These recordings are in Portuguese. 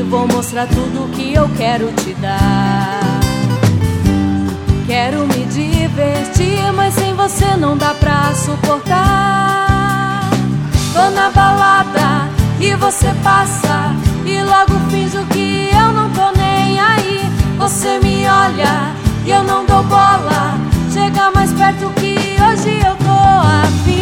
vou mostrar tudo que eu quero te dar. Quero me divertir, mas sem você não dá pra suportar. Tô na balada e você passa e logo finjo que eu não tô nem aí. Você me olha e eu não dou bola. Chega mais perto que hoje eu tô afim.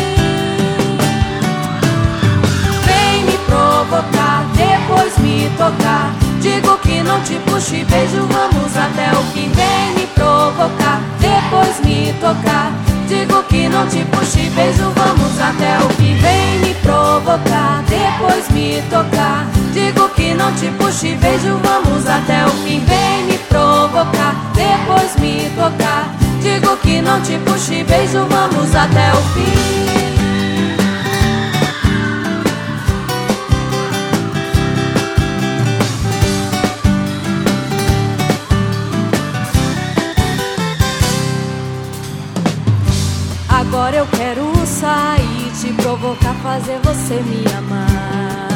Vem me provocar, depois me tocar. Digo que não te puxo e beijo, vamos até o fim. Vem me provocar, depois me tocar. Digo que não te puxo e beijo, vamos até o fim. Vem me provocar, depois me tocar. Digo que não te puxo e beijo, vamos até o fim. Vem me provocar, depois me tocar. Digo que não te puxo e beijo, vamos até o fim. Agora eu quero sair, te provocar, fazer você me amar.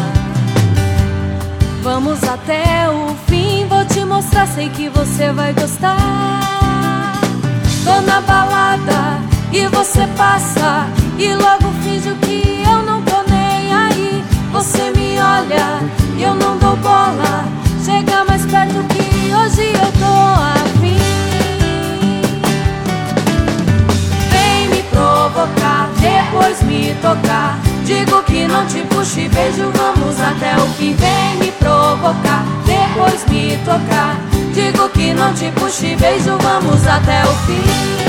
Vamos até o fim, vou te mostrar, sei que você vai gostar. Tô na balada e você passa e logo finjo que eu não tô nem aí. Você me olha e eu não dou bola. Chega mais perto que hoje eu tô afim. Vem me provocar, depois me tocar. Digo que não te puxo e beijo, vamos até o fim. Vem me provocar, depois me tocar. Digo que não te puxo e beijo, vamos até o fim.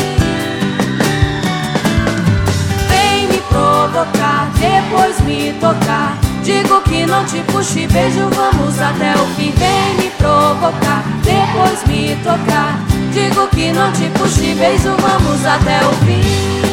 Vem me provocar, depois me tocar. Digo que não te puxo e beijo, vamos até o fim. Vem me provocar, depois me tocar. Digo que não te puxo e beijo, vamos até o fim.